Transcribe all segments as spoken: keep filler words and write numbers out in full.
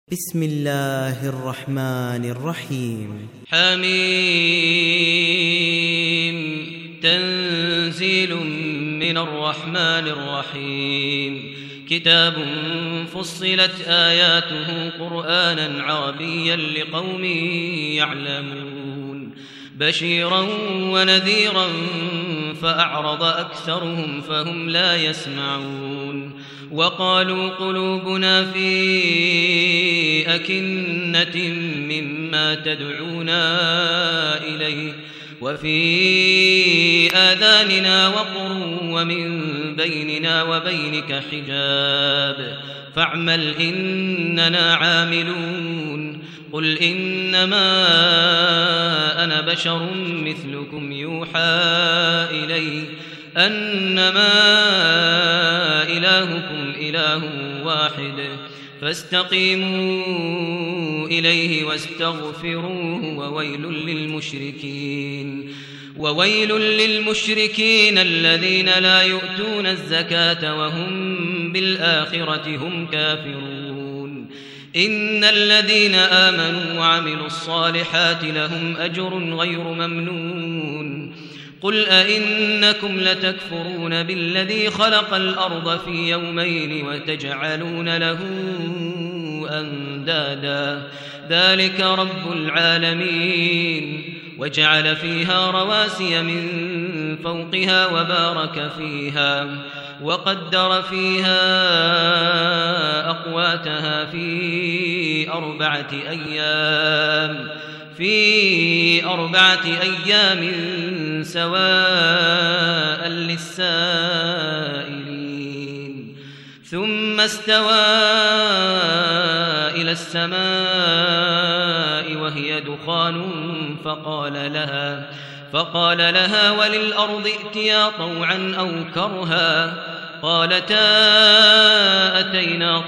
بسم الله الرحمن الرحيم. حميم. تنزيل من الرحمن الرحيم. كتاب فصلت آياته قرآنا عربيا لقوم يعلمون بشيرا ونذيرا فأعرض أكثرهم فهم لا يسمعون. وقالوا قلوبنا في أكنة مما تدعونا إليه وفي آذاننا وقر ومن بيننا وبينك حجاب فاعمل إننا عاملون. قل إنما أنا بشر مثلكم يوحى إلي أنما إلهكم إله واحد فاستقيموا إليه واستغفروه وويل للمشركين وويل للمشركين الذين لا يؤتون الزكاة وهم بالآخرة هم كافرون. إن الذين آمنوا وعملوا الصالحات لهم أجر غير ممنون. قل أئنكم لتكفرون بالذي خلق الأرض في يومين وتجعلون له أندادا ذلك رب العالمين. وجعل فيها رواسي من فوقها وبارك فيها وقدر فيها أقواتها في أربعة أيام في أربعة أيام سواء للسائلين. ثم استوى إلى السماء وهي دخان فقال لها فقال لها وللأرض ائتيا طوعا أو كرها قالتا أتينا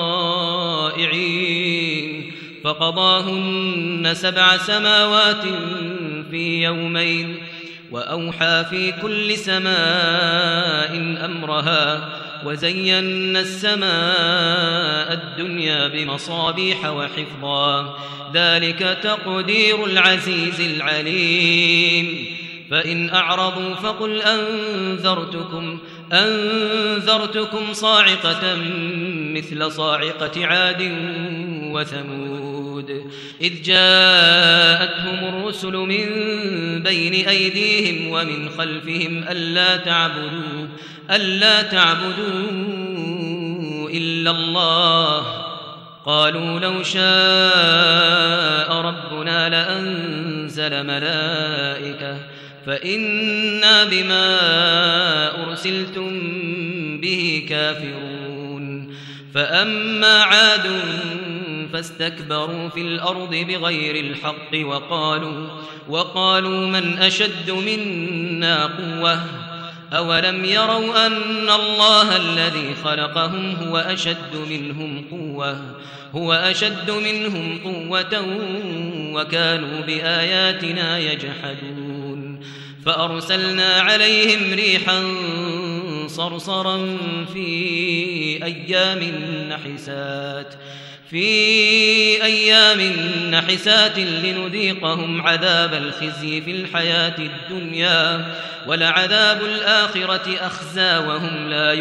طائعين. فقضاهن سبع سماوات في يومين وأوحى في كل سماء أمرها وزينا السماء الدنيا بمصابيح وحفظا ذلك تقدير العزيز العليم. فإن أعرضوا فقل أنذرتكم أنذرتكم صاعقة مثل صاعقة عاد وثمود إذ جاءتهم الرسل من بين أيديهم ومن خلفهم ألا تعبدوا ألا تعبدوا إلا الله قالوا لو شاء ربنا لأنزل ملائكة فإنا بما أرسلتم به كافرون. فأما عاد فاستكبروا في الأرض بغير الحق وقالوا وقالوا من أشد منا قوة أولم يروا أن الله الذي خلقهم هو أشد منهم قوة هو أشد منهم قوة وكانوا بآياتنا يجحدون. فأرسلنا عليهم ريحا صرصرا في أيام نحسات في أيام نحسات لنذيقهم عذاب الخزي في الحياة الدنيا ولعذاب الآخرة أخزى وهم لا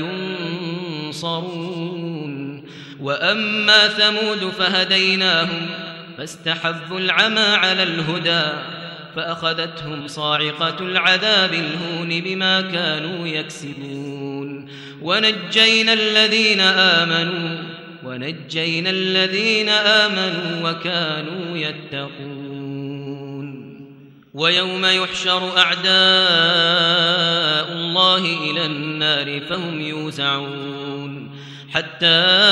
ينصرون. وأما ثمود فهديناهم فاستحبوا العمى على الهدى فأخذتهم صاعقة العذاب الهون بما كانوا يكسبون. ونجينا الذين آمنوا ونجينا الذين آمنوا وكانوا يتقون. ويوم يحشر أعداء الله إلى النار فهم يوزعون حتى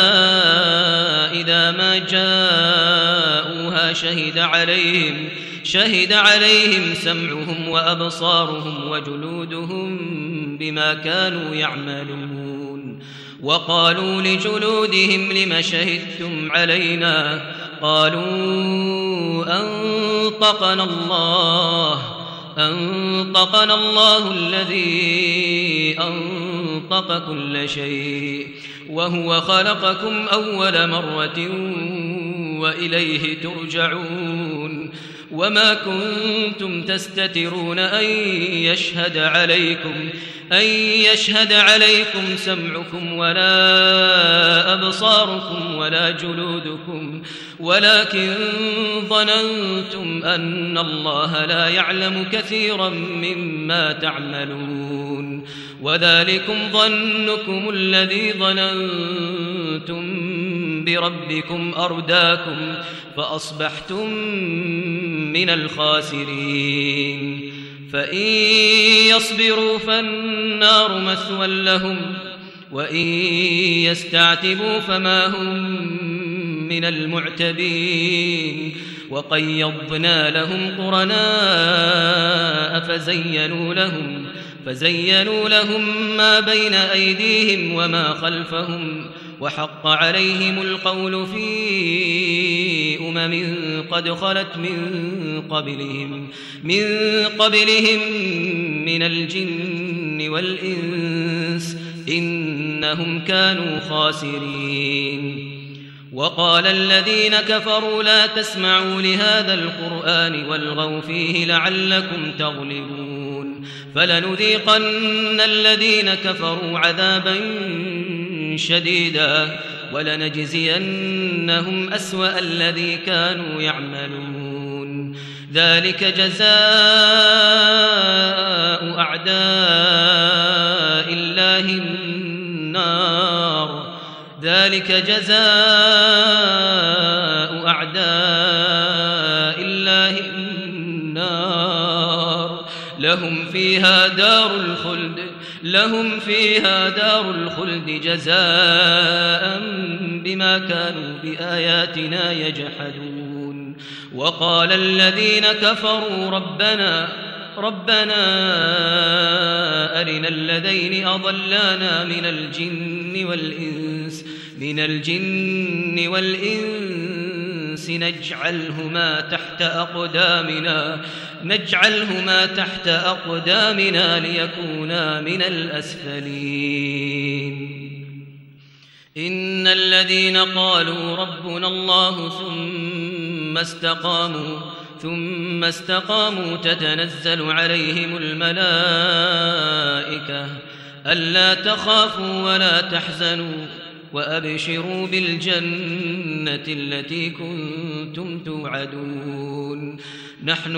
إذا ما جاءوها شهد عليهم شهد عليهم سمعهم وأبصارهم وجلودهم بما كانوا يعملون. وقالوا لجلودهم لم شهدتم علينا قالوا أنطقنا الله أنطقنا الله الذي أنطق كل شيء وهو خلقكم أول مرة وإليه ترجعون وما كنتم تستترون أن يشهد عليكم أن يشهد عليكم سمعكم ولا أبصاركم ولا جلودكم ولكن ظننتم أن الله لا يعلم كثيرا مما تعملون وذلكم ظنكم الذي ظننتم بربكم أرداكم فأصبحتم من الخاسرين فإن يصبروا فالنار مثوى لهم وإن يستعتبوا فما هم من المعتبين وقيضنا لهم قرناء فزينوا لهم فزينوا لهم ما بين أيديهم وما خلفهم وحق عليهم القول في أمم قد خلت من قبلهم من قبلهم من الجن والإنس إنهم كانوا خاسرين وقال الذين كفروا لا تسمعوا لهذا القرآن والغوا فيه لعلكم تغلبون فلنذيقن الذين كفروا عذابا شديدا ولنجزينهم أسوأ الذي كانوا يعملون ذلك جزاء أعداء الله النار ذلك جزاء أعداء الله النار لهم فيها دار الخلد لهم فيها دار الخلد جزاء بما كانوا بآياتنا يجحدون وقال الذين كفروا ربنا ربنا أرنا الذين أضلانا من الجن والإنس من الجن والإنس نجعلهما تحت أقدامنا نجعلهما تحت أقدامنا ليكونا من الأسفلين إن الذين قالوا ربنا الله ثم استقاموا ثم استقاموا تتنزل عليهم الملائكة ألا تخافوا ولا تحزنوا وأبشروا بالجنة التي كنتم توعدون نحن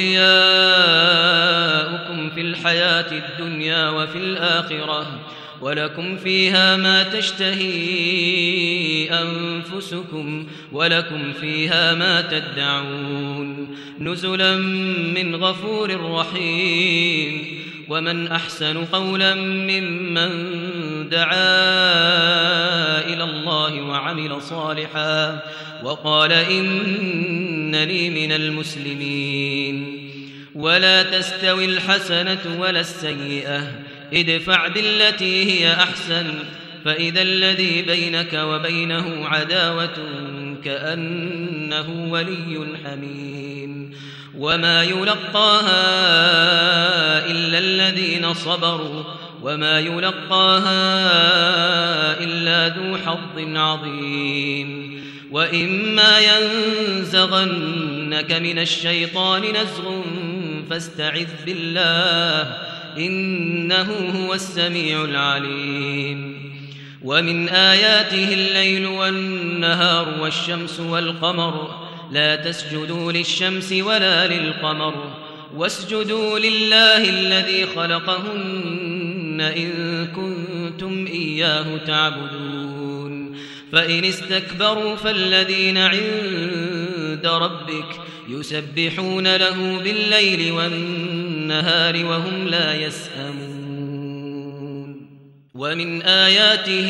أولياؤكم في الحياة الدنيا وفي الآخرة ولكم فيها ما تشتهي أنفسكم ولكم فيها ما تدعون نزلا من غفور رحيم ومن أحسن قولا ممن دعا إلى الله وعمل صالحا وقال إنني من المسلمين ولا تستوي الحسنة ولا السيئة ادفع بالتي هي أحسن فإذا الذي بينك وبينه عداوة كأنه ولي حميم وما يلقاها إلا الذين صبروا وما يلقاها إلا ذو حظ عظيم وإما ينزغنك من الشيطان نزغ فاستعذ بالله إنه هو السميع العليم ومن آياته الليل والنهار والشمس والقمر لا تسجدوا للشمس ولا للقمر واسجدوا لله الذي خلقهن إن كنتم إياه تعبدون فإن استكبروا فالذين عند ربك يسبحون له بالليل والنهار وهم لا يسأمون ومن آياته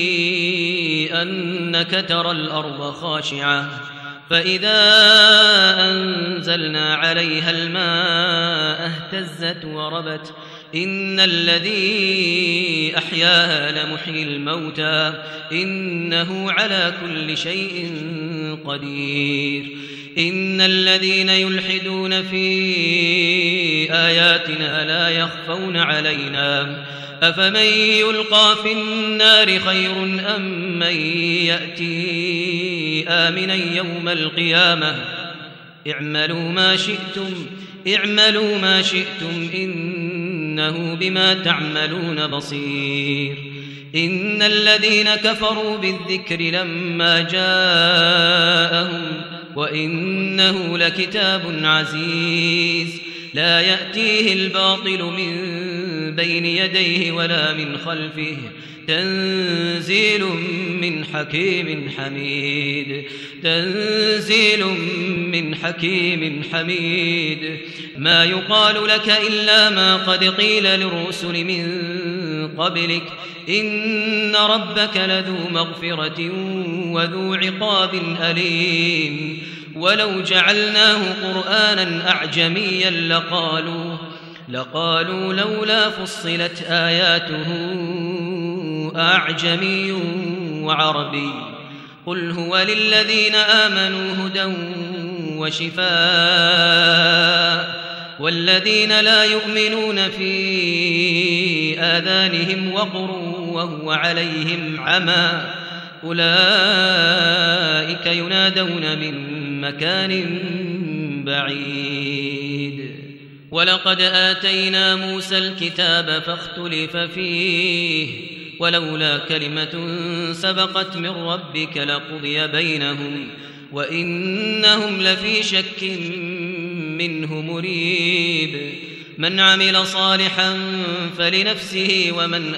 أنك ترى الأرض خاشعة فإذا أنزلنا عليها الماء اهتزت وربت إن الذي أحياها لمحيي الموتى إنه على كل شيء قدير إن الذين يلحدون في آياتنا لا يخفون علينا أفمن يلقى في النار خير أم من يأتي آمنا يوم القيامة اعملوا ما شئتم اعملوا ما شئتم إنه بما تعملون بصير إن الذين كفروا بالذكر لما جاءهم وإنه لكتاب عزيز لا يأتيه الباطل من بين يديه ولا من خلفه تنزيل من حكيم حميد تنزيل من حكيم حميد ما يقال لك إلا ما قد قيل للرسل من قبلك إن ربك لذو مغفرة وذو عقاب أليم ولو جعلناه قرآنا أعجميا لقالوا لقالوا لولا فصلت آياته أعجمي وعربي قل هو للذين آمنوا هدى وشفاء والذين لا يؤمنون في آذانهم وقر وهو عليهم عمى أولئك ينادون من مكان بعيد ولقد آتينا موسى الكتاب فاختلف فيه ولولا كلمة سبقت من ربك لقضي بينهم وإنهم لفي شك منه مريب من عمل صالحا فلنفسه ومن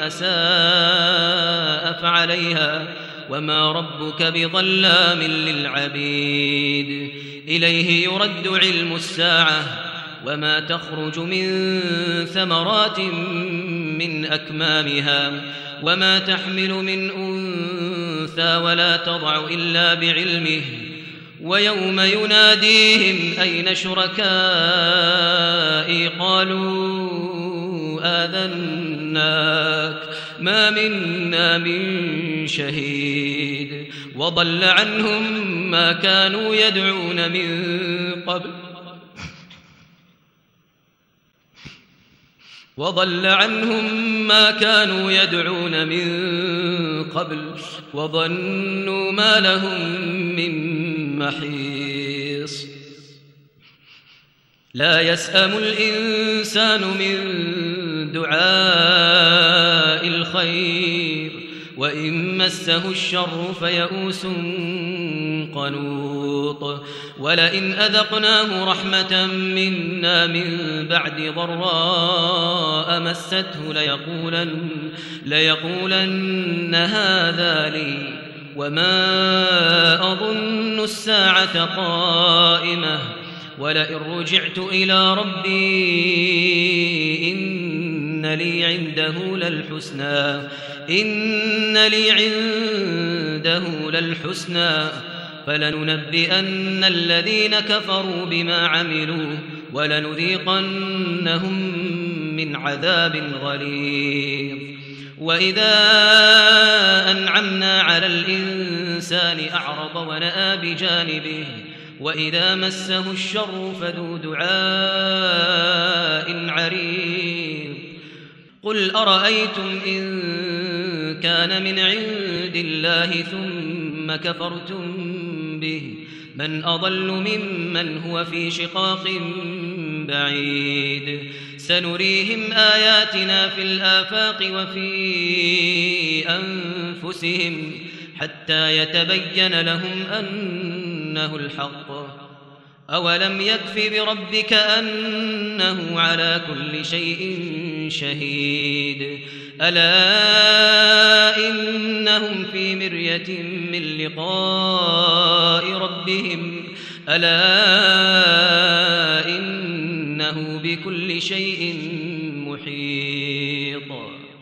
أساء فعليها وما ربك بظلام للعبيد إليه يرد علم الساعة وما تخرج من ثمرات من أكمامها وما تحمل من أنثى ولا تضع إلا بعلمه ويوم يناديهم أين شركائي قالوا آذناك ما منا من شهيد وضل عنهم ما كانوا يدعون من قبل وضل عنهم ما كانوا يدعون من قبل وظنوا ما لهم من محيص لا يسأم الإنسان من دعاء الخير وإن مسه الشر فيئوس قنوط ولئن أذقناه رحمة منا من بعد ضراء مسته ليقولن, ليقولن هذا لي وما أظن الساعة قائمة ولئن رجعت إلى ربي إن لي عنده للحسنى إن لي عنده للحسنى فلننبئن الذين كفروا بما عملوا ولنذيقنهم من عذاب غليظ وإذا أنعمنا على الإنسان أعرض ونأى بجانبه وإذا مسه الشر فذو دعاء عريض قل أرأيتم إن كان من عند الله ثم كفرتم به من أضل ممن هو في شقاق بعيد سنريهم آياتنا في الآفاق وفي أنفسهم حتى يتبين لهم أنه الحق أولم يكف بربك أنه على كل شيء شهيد ألا إنهم في مرية من لقاء ربهم ألا إنه بكل شيء محيط